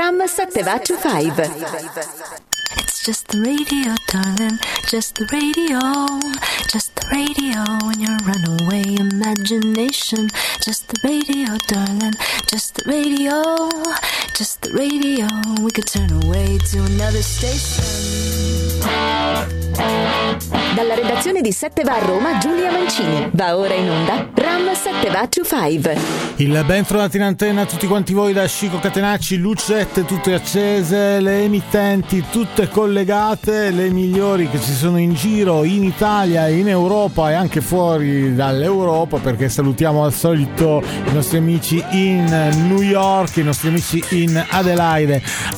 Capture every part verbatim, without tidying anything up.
Ram Sattva cinque. It's just the radio, darling, just the radio, just the radio in your runaway imagination. Just the radio, darling, just the radio, just the radio. We could turn away to another station. Dalla redazione di Sattva a Roma, Giulia Mancini. Va ora in onda Ram Sattva cinque. Il ben trovati in antenna a tutti quanti voi da Chico Catenacci, lucette tutte accese, le emittenti tutte collegate, le migliori che ci sono in giro in Italia, in Europa e anche fuori dall'Europa, perché salutiamo al solito i nostri amici in New York, i nostri amici in Adelaide,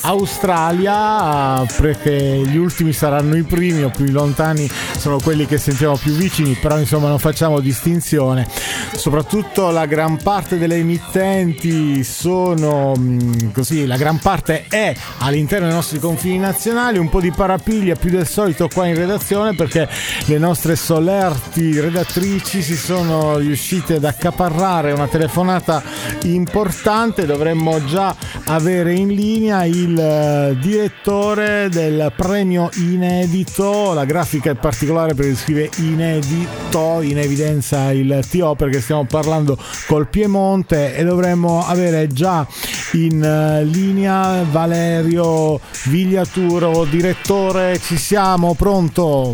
Australia, perché gli ultimi saranno i primi, o più lontani sono quelli che sentiamo più vicini, però insomma non facciamo distinzione. Soprattutto la gran parte delle emittenti sono mh, così, la gran parte è all'interno dei nostri confini nazionali, un po' di parapiglia più del solito qua in redazione, perché le nostre solerti redattrici si sono riuscite ad accaparrare una telefonata importante. Dovremmo già avere in linea il uh, direttore del premio Inedito, la grafica è particolare perché scrive Inedito, in evidenza il T O, perché stiamo parlando col Piemonte, e dovremmo avere già in uh, linea Valerio Vigliaturo. Direttore, ci siamo, pronto?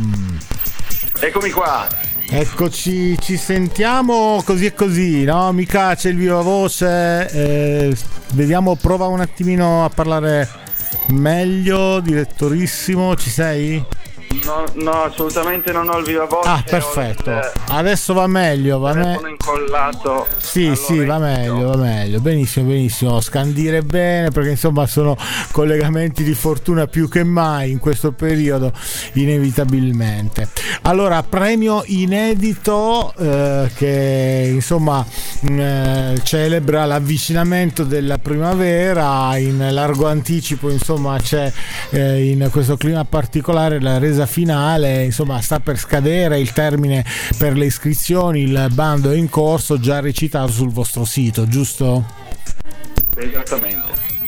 Eccomi qua. Eccoci, ci sentiamo così e così, no? Mica c'è il viva voce, eh, vediamo, prova un attimino a parlare meglio, direttorissimo, ci sei? No, no, assolutamente non ho il viva voce. Ah, perfetto. Il, Adesso va meglio, va meglio. Sono incollato. Sì, sì, va meglio, va meglio. Benissimo, benissimo. Scandire bene, perché insomma sono collegamenti di fortuna più che mai in questo periodo, inevitabilmente. Allora, premio Inedito eh, che insomma eh, celebra l'avvicinamento della primavera. In largo anticipo, insomma, c'è eh, in questo clima particolare la resa finale, insomma sta per scadere il termine per le iscrizioni, il bando è in corso, già recitato sul vostro sito, giusto? Esattamente.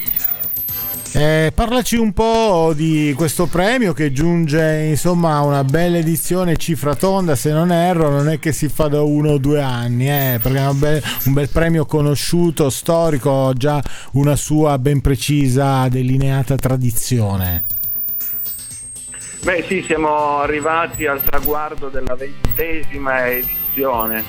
Eh, parlaci un po' di questo premio che giunge, insomma, a una bella edizione, cifra tonda se non erro, non è che si fa da uno o due anni, eh, perché è un bel, un bel premio conosciuto, storico, già una sua ben precisa delineata tradizione. Beh sì, siamo arrivati al traguardo della ventesima edizione.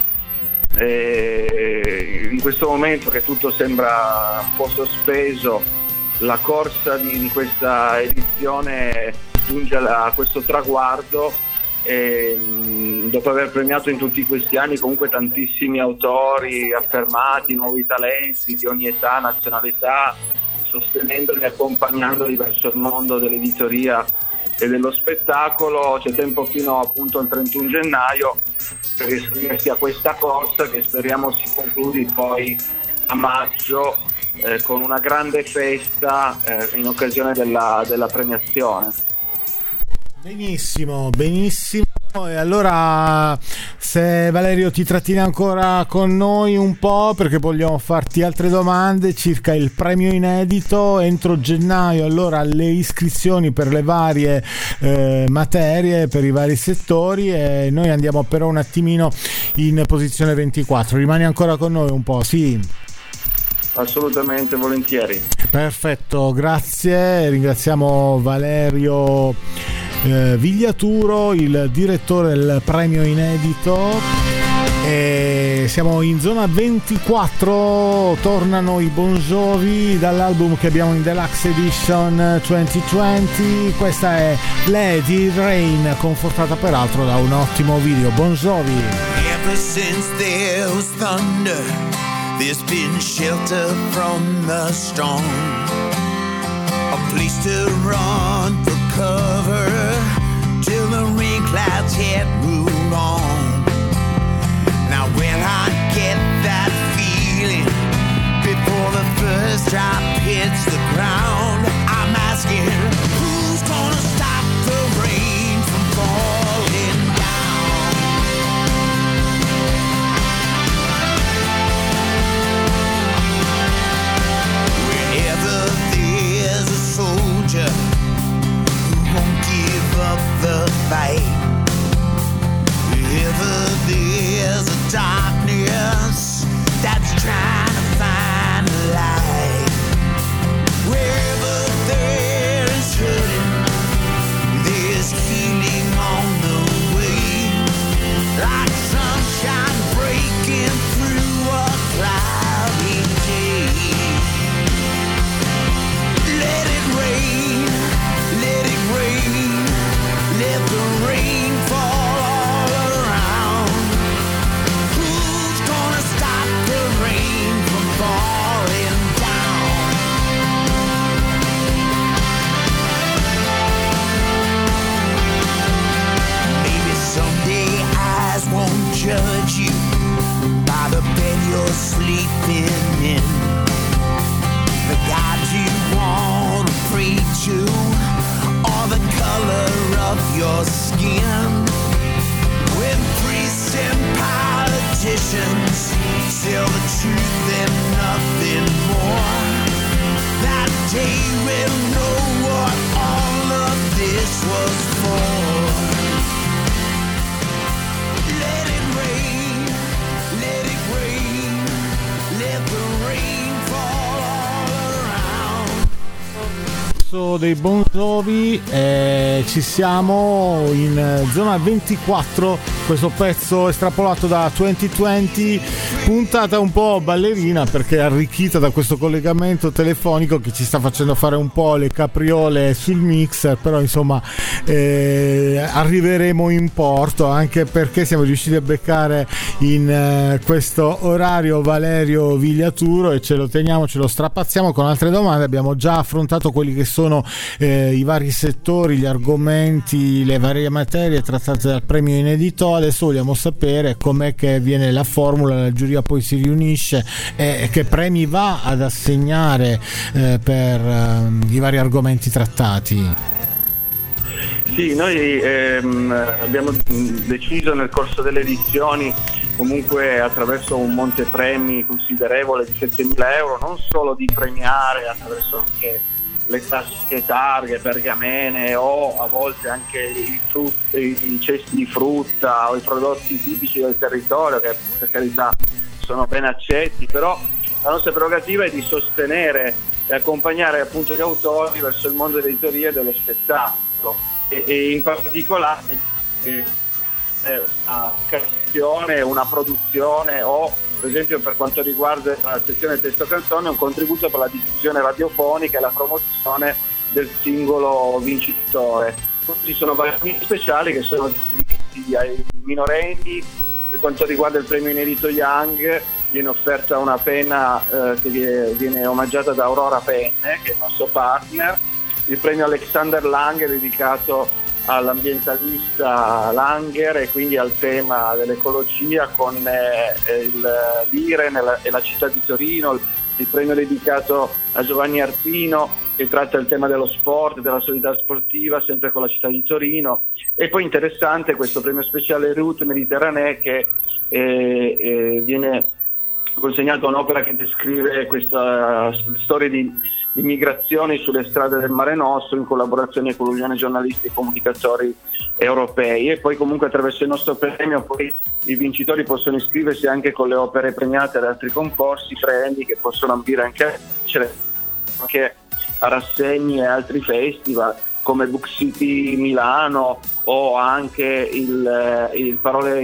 E in questo momento che tutto sembra un po' sospeso, la corsa di, di questa edizione giunge a questo traguardo, e dopo aver premiato in tutti questi anni comunque tantissimi autori affermati, nuovi talenti di ogni età, nazionalità, sostenendoli e accompagnandoli verso il mondo dell'editoria e dello spettacolo, c'è tempo fino appunto al trentuno gennaio per iscriversi a questa corsa, che speriamo si concludi poi a maggio eh, con una grande festa eh, in occasione della, della premiazione. Benissimo, benissimo. E allora, se Valerio ti trattieni ancora con noi un po', perché vogliamo farti altre domande circa il premio Inedito. Entro gennaio allora le iscrizioni per le varie eh, materie, per i vari settori, e noi andiamo però un attimino in posizione ventiquattro. Rimani ancora con noi un po', sì? Assolutamente, volentieri. Perfetto, grazie. Ringraziamo Valerio eh, Vigliaturo, il direttore del premio Inedito. E siamo in zona ventiquattro, tornano i Bon Jovi dall'album che abbiamo in Deluxe Edition duemilaventi. Questa è Lady Rain, confortata peraltro da un ottimo video. Bon Jovi. Ever since there was thunder, there's been shelter from the storm, a place to run for cover till the rain clouds had moved on. Now when I get that feeling before the first drop hits the ground, I'm asking, who's gonna stop the rain from falling down? Whenever there pezzo dei Bon Jovi, eh, ci siamo in zona ventiquattro, questo pezzo estrapolato da duemilaventi, puntata un po' ballerina perché è arricchita da questo collegamento telefonico che ci sta facendo fare un po' le capriole sul mixer, però insomma eh, arriveremo in porto, anche perché siamo riusciti a beccare in eh, questo orario Valerio Vigliaturo e ce lo teniamo, ce lo strapazziamo con altre domande. Abbiamo già affrontato quelli che sono eh, i vari settori, gli argomenti, le varie materie trattate dal premio inedito. Adesso vogliamo sapere com'è che viene la formula, la giuria poi si riunisce e che premi va ad assegnare eh, per eh, i vari argomenti trattati. Sì, noi ehm, abbiamo deciso nel corso delle edizioni, comunque attraverso un montepremi considerevole di settemila euro, non solo di premiare attraverso anche le classiche targhe, pergamene o a volte anche i, frutti, i cesti di frutta o i prodotti tipici del territorio, che per carità sono ben accetti, però la nostra prerogativa è di sostenere e accompagnare appunto gli autori verso il mondo dell'editoria e dello spettacolo, e, e in particolare eh, una creazione, una produzione o per esempio per quanto riguarda la sezione testo canzone un contributo per la diffusione radiofonica e la promozione del singolo vincitore. Ci sono vari speciali che sono dedicati ai minorenni. Per quanto riguarda il premio inedito Young viene offerta una penna eh, che viene omaggiata da Aurora Penne, che è il nostro partner. Il premio Alexander Langer è dedicato all'ambientalista Langer e quindi al tema dell'ecologia con eh, il, l'I R E N e la, e la città di Torino. Il premio dedicato a Giovanni Arpino, che tratta il tema dello sport, della solidarietà sportiva, sempre con la città di Torino. E poi interessante questo premio speciale Route Méditerranée, che eh, eh, viene consegnato a un'opera che descrive questa storia di immigrazioni sulle strade del Mare Nostro in collaborazione con l'Unione Giornalisti e Comunicatori Europei. E poi comunque attraverso il nostro premio poi i vincitori possono iscriversi anche con le opere premiate ad altri concorsi, premi che possono ambire anche, anche a rassegne e altri festival come Book City Milano o anche il, il, parole,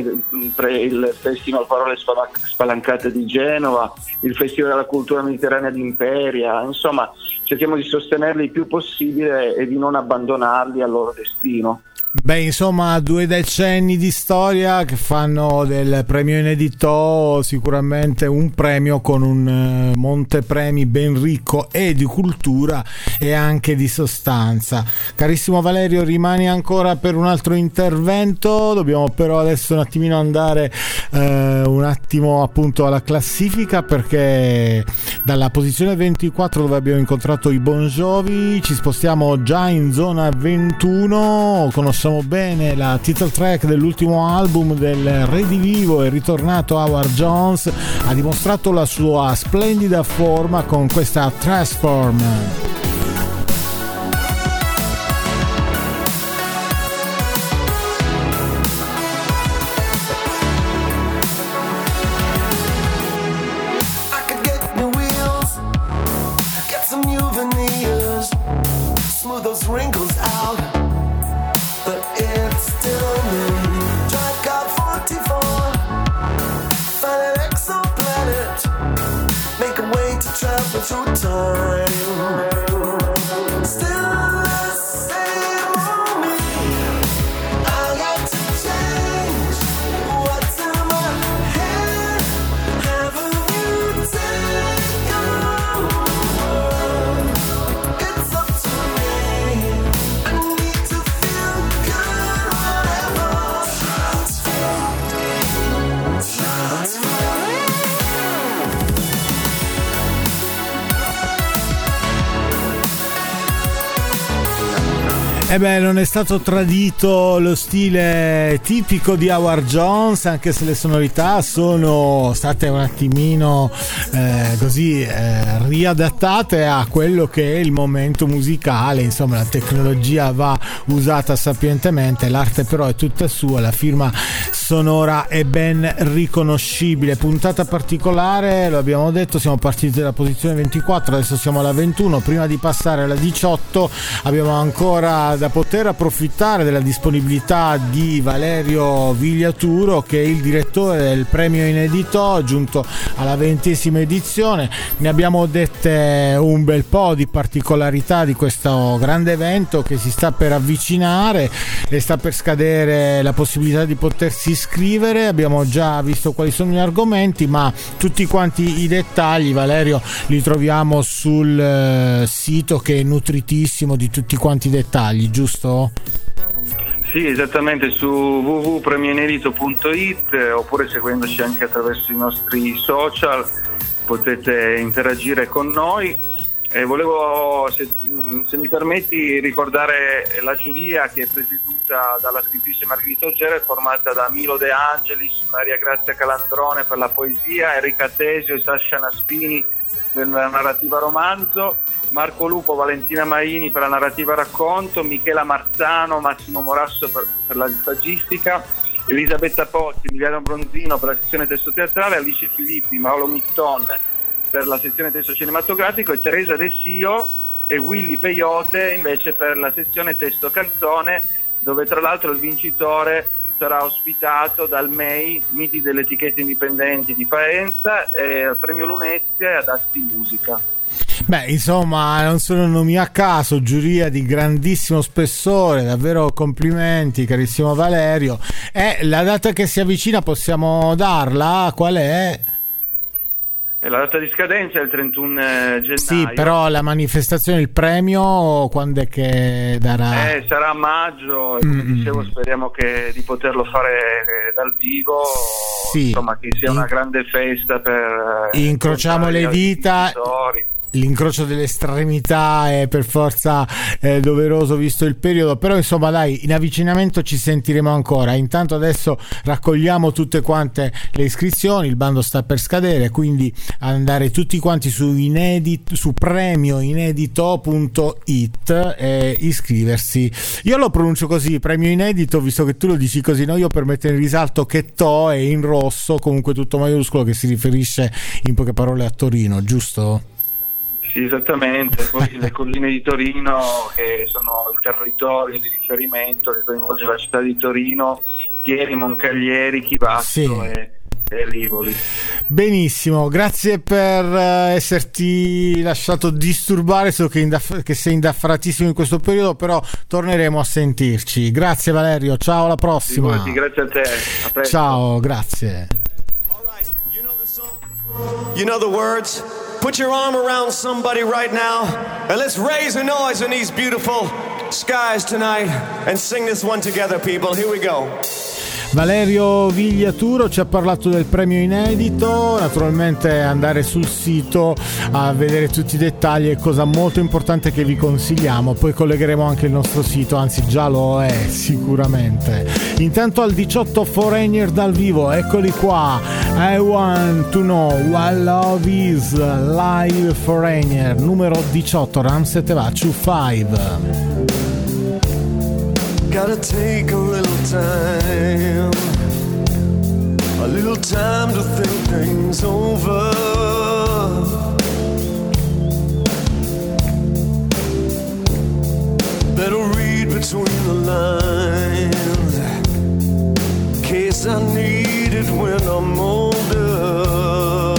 il Festival Parole Spalancate di Genova, il Festival della Cultura Mediterranea di Imperia. Insomma, cerchiamo di sostenerli il più possibile e di non abbandonarli al loro destino. Beh, insomma, due decenni di storia che fanno del premio inedito sicuramente un premio con un montepremi ben ricco e di cultura e anche di sostanza. Carissimo Valerio, rimani ancora per un altro intervento. Dobbiamo però adesso un attimino andare eh, un attimo appunto alla classifica, perché dalla posizione ventiquattro, dove abbiamo incontrato i Bon Jovi, ci spostiamo già in zona ventuno. Conosciamo bene la title track dell'ultimo album del redivivo e ritornato Howard Jones, ha dimostrato la sua splendida forma con questa Transform. Through time, still the same on me. I got to change what's in my head. Haven't you taken over? It's up to me. I need to feel good, whatever. Transform, transform. E beh, non è stato tradito lo stile tipico di Howard Jones, anche se le sonorità sono state un attimino eh, così eh, riadattate a quello che è il momento musicale. Insomma, la tecnologia va usata sapientemente, l'arte però è tutta sua, la firma sonora è ben riconoscibile. Puntata particolare, lo abbiamo detto, siamo partiti dalla posizione ventiquattro, adesso siamo alla ventuno. Prima di passare alla diciotto abbiamo ancora da poter approfittare della disponibilità di Valerio Vigliaturo, che è il direttore del premio inedito giunto alla ventesima edizione. Ne abbiamo dette un bel po' di particolarità di questo grande evento che si sta per avvicinare e sta per scadere la possibilità di potersi iscrivere. Abbiamo già visto quali sono gli argomenti, ma tutti quanti i dettagli, Valerio, li troviamo sul eh, sito che è nutritissimo di tutti quanti i dettagli, giusto? Sì, esattamente, su w w w punto premio inedito punto i t oppure seguendoci anche attraverso i nostri social potete interagire con noi. E volevo, se, se mi permetti, ricordare la giuria che è presieduta dalla scrittrice Margherita Ogera, formata da Milo De Angelis, Maria Grazia Calandrone per la poesia, Enrica Tesio e Sasha Naspini per la narrativa romanzo, Marco Lupo, Valentina Maini per la narrativa racconto, Michela Marzano, Massimo Morasso per, per la saggistica, Elisabetta Pozzi, Emiliano Bronzino per la sezione testo teatrale, Alice Filippi, Mauro Mitton per la sezione testo cinematografico e Teresa De Sio e Willy Peyote invece per la sezione testo canzone, dove tra l'altro il vincitore sarà ospitato dal M E I, Miti delle etichette indipendenti di Faenza, e al premio Lunezia e ad Asti Musica. Beh, insomma, non sono nomi a caso, giuria di grandissimo spessore, davvero complimenti, carissimo Valerio. E la data che si avvicina possiamo darla? Qual è? La data di scadenza è il trentuno gennaio. Sì, però la manifestazione, il premio, quando è che darà? Eh, sarà a maggio, e come mm. dicevo speriamo che, di poterlo fare dal vivo, sì. Insomma che sia una grande festa per... Incrociamo le dita... L'incrocio delle estremità è per forza eh, doveroso visto il periodo, però insomma dai, in avvicinamento ci sentiremo ancora. Intanto adesso raccogliamo tutte quante le iscrizioni, il bando sta per scadere, quindi andare tutti quanti su inedit, su premio inedito punto i t e iscriversi. Io lo pronuncio così, premio inedito, visto che tu lo dici così, no? Io per mettere in risalto che To è in rosso, comunque tutto maiuscolo, che si riferisce in poche parole a Torino, giusto? Sì, esattamente. Poi le colline di Torino, che sono il territorio di riferimento che coinvolge la città di Torino, Chieri, Moncaglieri, Chivasso sì. e, e Rivoli. Benissimo, grazie per esserti lasciato disturbare, so che, indaff- che sei indaffaratissimo in questo periodo, però torneremo a sentirci. Grazie Valerio, ciao, alla prossima. Sì, grazie a te. A presto. Ciao, grazie. You know the words? Put your arm around somebody right now and let's raise a noise in these beautiful skies tonight and sing this one together, people. Here we go. Valerio Vigliaturo ci ha parlato del premio inedito, naturalmente andare sul sito a vedere tutti i dettagli è cosa molto importante che vi consigliamo, poi collegheremo anche il nostro sito, anzi già lo è sicuramente. Intanto al diciotto Foreigner dal vivo, eccoli qua, I Want to Know What Love Is, live Foreigner, numero diciotto, Ramset Vachu cinque. Gotta take a little time, a little time to think things over. Better read between the lines, in case I need it when I'm older.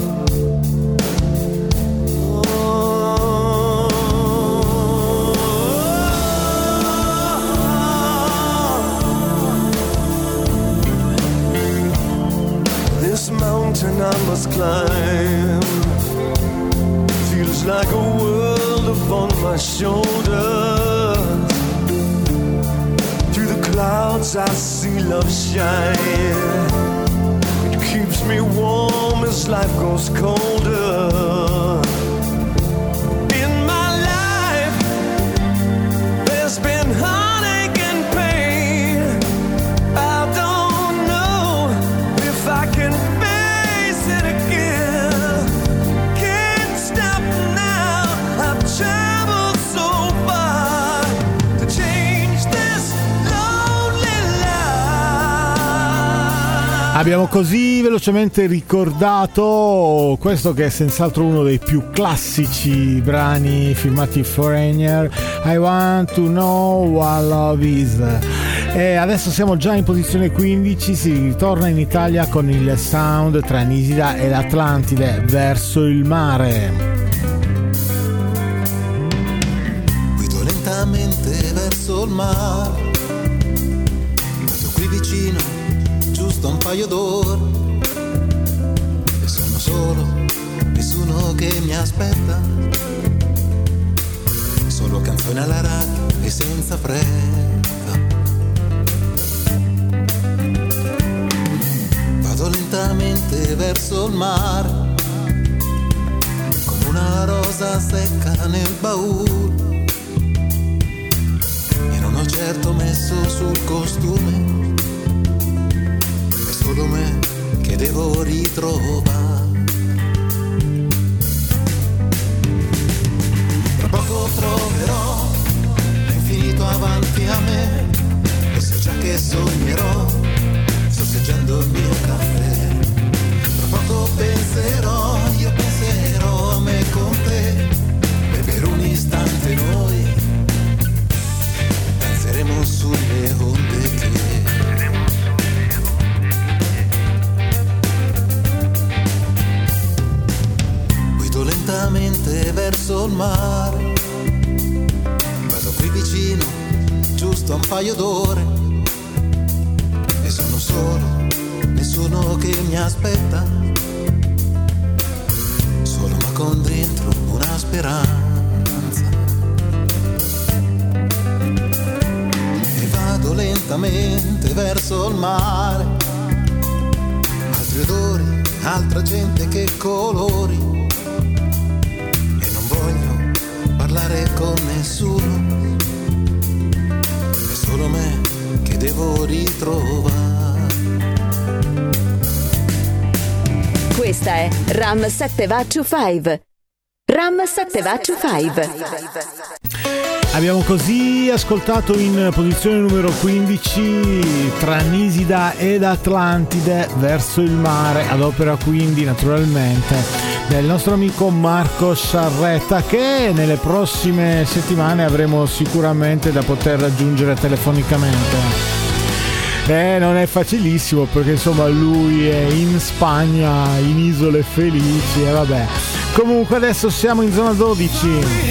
Mountain I must climb feels like a world upon my shoulders. Through the clouds I see love shine. It keeps me warm as life goes colder. In my life there's been Abbiamo così velocemente ricordato questo che è senz'altro uno dei più classici brani firmati Foreigner, I Want to Know What Love Is. E adesso siamo già in posizione quindici, si ritorna in Italia con il sound tra Nisida e l'Atlantide, Verso il mare. Guido lentamente verso il mare, vado qui vicino, giusto un paio d'ore, e sono solo, nessuno che mi aspetta, solo canzoni alla radio e senza fretta. Vado lentamente verso il mare, come una rosa secca nel baule, e non ho certo messo sul costume, è solo me che devo ritrovare. Tra poco troverò l'infinito avanti a me, e so già che sognerò sorseggiando il mio caffè. Tra poco penserò, io penserò a me con te, e per un istante noi danzeremo sulle onde che guido lentamente verso il mare, vado qui vicino, giusto un paio d'ore, e sono solo, nessuno che mi aspetta, solo ma con dentro una speranza. E vado lentamente verso il mare, altri odori, altra gente che colori, e non voglio parlare con nessuno, è solo me che devo ritrovare. Questa è Ram sette Va to cinque. Ram sette Va to cinque. Abbiamo così ascoltato in posizione numero quindici tra Nisida ed Atlantide, Verso il mare, ad opera quindi naturalmente del nostro amico Marco Sciarretta, che nelle prossime settimane avremo sicuramente da poter raggiungere telefonicamente. Eh, non è facilissimo perché insomma lui è in Spagna, in Isole Felici, e vabbè. Comunque adesso siamo in zona dodici.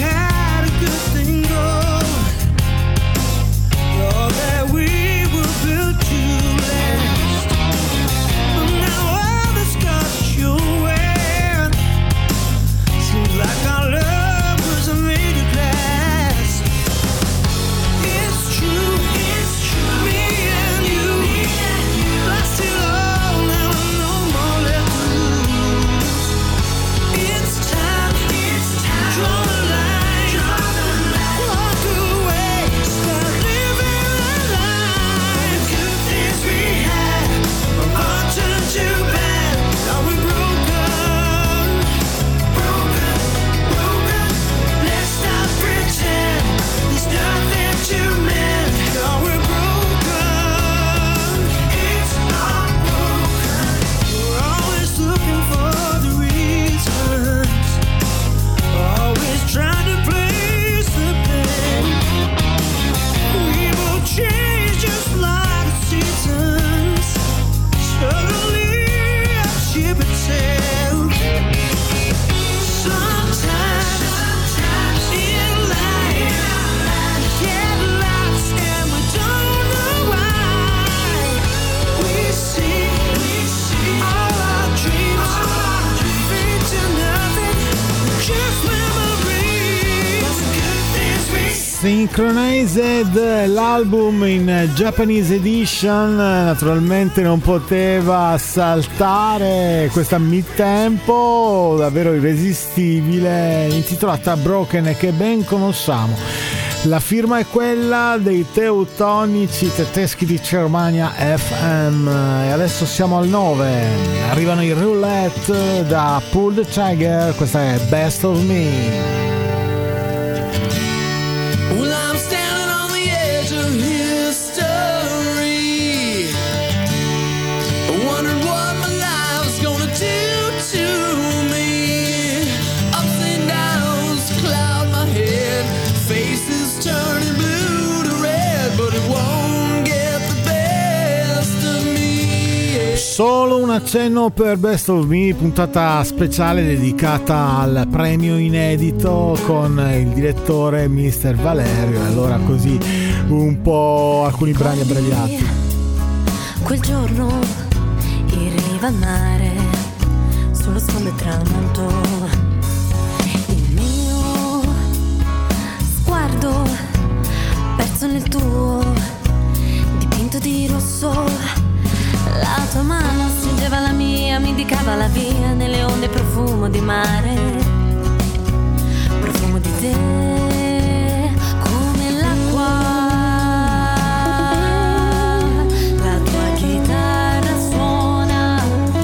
Synchronized, l'album in Japanese edition, naturalmente non poteva saltare questa mid-tempo davvero irresistibile, intitolata Broken, che ben conosciamo. La firma è quella dei teutonici tedeschi di Germania F M. E adesso siamo al nove, arrivano i Roulette da Pull the Trigger, questa è Best of Me. Well, I'm standing on the edge of history, wondering what Solo un accenno per Best of Me, puntata speciale dedicata al premio inedito con il direttore mister Valerio. Allora così un po' alcuni brani abbreviati. Quel giorno in riva al mare, sullo sfondo e tramonto, il mio sguardo perso nel tuo, dipinto di rosso. La tua mano stringeva la mia, mi indicava la via nelle onde, profumo di mare, profumo di te, come l'acqua. La tua chitarra suona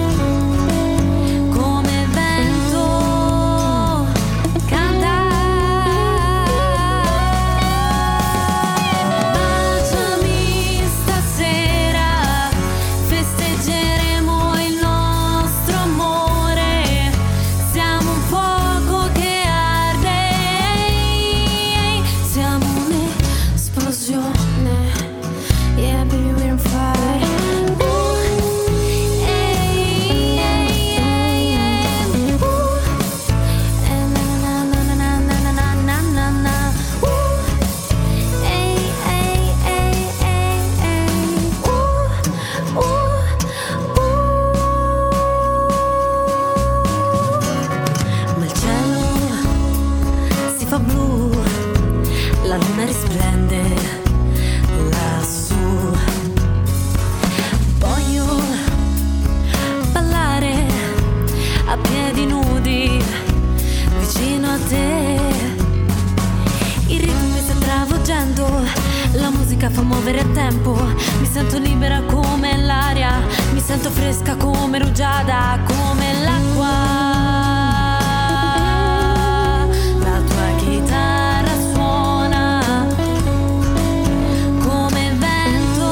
come vento, canta. Baciami stasera, festeggeremo il nostro amore, siamo un fuoco che arde, siamo un'esplosione, yeah baby we're on fire. Ooh, hey, hey, hey, hey. Ooh, eh, na na na na na na na na na na na. Ooh, hey, hey, hey, hey, hey. Ooh, ooh, ooh. Ma il cielo si fa blu, la luna risplende lassù. Voglio ballare a piedi nudi vicino a te. Il ritmo mi sta travolgendo, la musica fa muovere a tempo. Mi sento libera come l'aria, mi sento fresca come rugiada, come l'acqua. La tua chitarra suona come vento,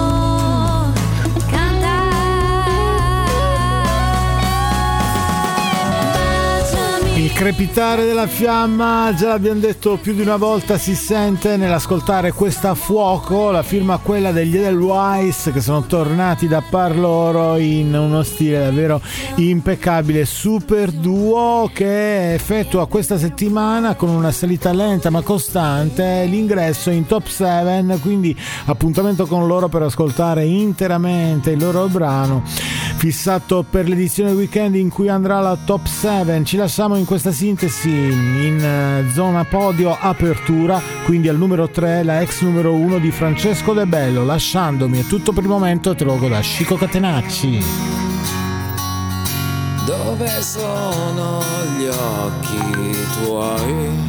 canta. Baciami. Il crepitare della fiamma, già l'abbiamo detto più di una volta, si sente nell'ascoltare questa Fuoco, la firma quella degli Edelweiss, che sono tornati da par loro in uno stile davvero impeccabile. Super duo che effettua questa settimana con una salita lenta ma costante l'ingresso in top sette, quindi appuntamento con loro per ascoltare interamente il loro brano fissato per l'edizione weekend in cui andrà la top sette. Ci lasciamo in questa sintesi in eh, zona podio apertura, quindi al numero tre la ex numero uno di Francesco De Bello. Lasciandomi è tutto per il momento, te lo auguro da Chico Catenacci. Dove sono gli occhi tuoi?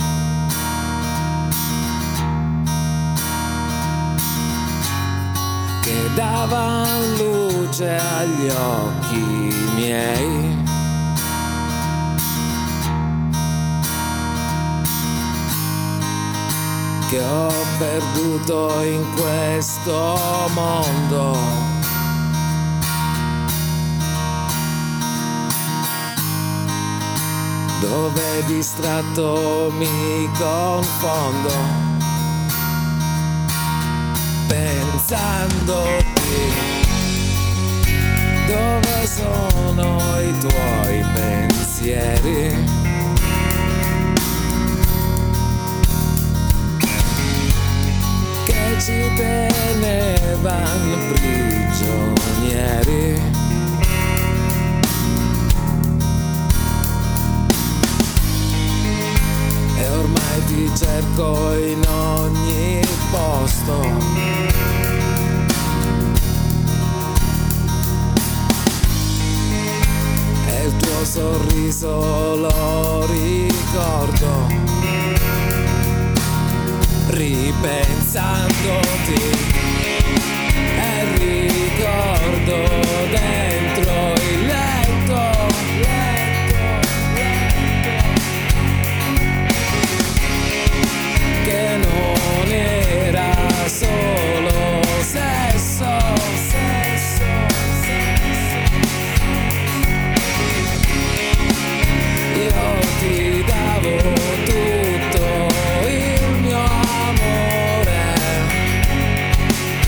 Che davan luce agli occhi miei. Che ho perduto in questo mondo. Dove distratto mi confondo, pensandoti. Dove sono i tuoi pensieri? Che ci tenevan prigionieri. E ormai ti cerco in ogni posto. E il tuo sorriso lo ricordo, ripensandoti. E ricordo dentro il letto, letto, letto, che non era solo sesso, sesso, sesso. Io ti davo tutto il mio amore.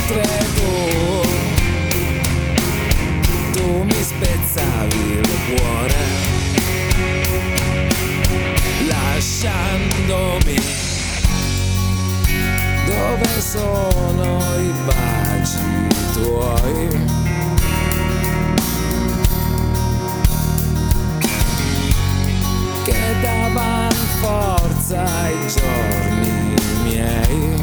mentre tu, tu mi spezzavi il cuore, lasciandomi. Dove sono i baci tuoi? Che davan forza ai giorni miei.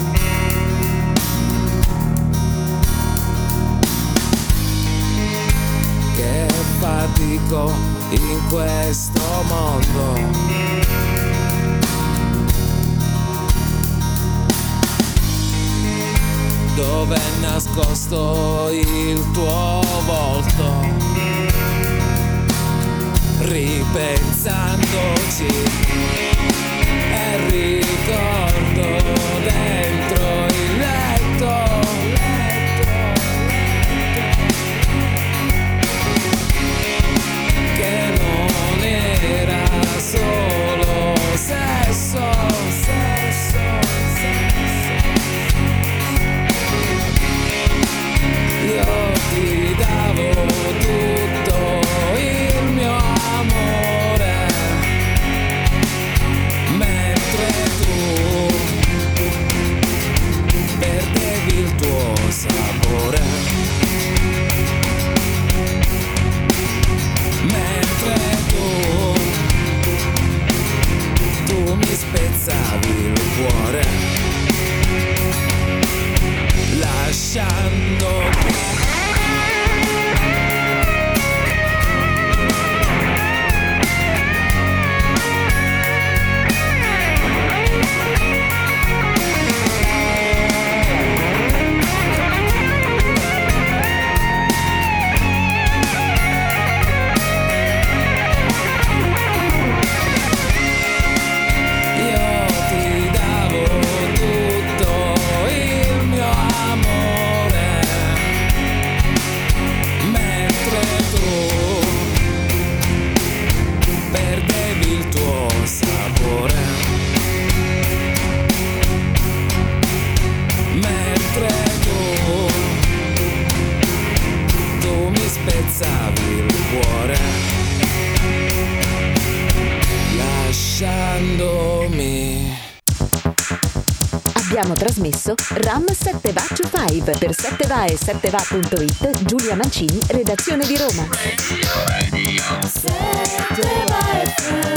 Che fatico in questo mondo. Dove è nascosto il tuo volto, ripensandoci, e ricordo dentro il letto, che non era solo sesso, sesso, io ti davo tutto il mio amore, mentre tu perdevi il tuo sapore, mentre tu, tu mi spezzavi il cuore, lasciando. Abbiamo trasmesso Ram sette Va to cinque per sette va e sette va punto it. Giulia Mancini, redazione di Roma. sette va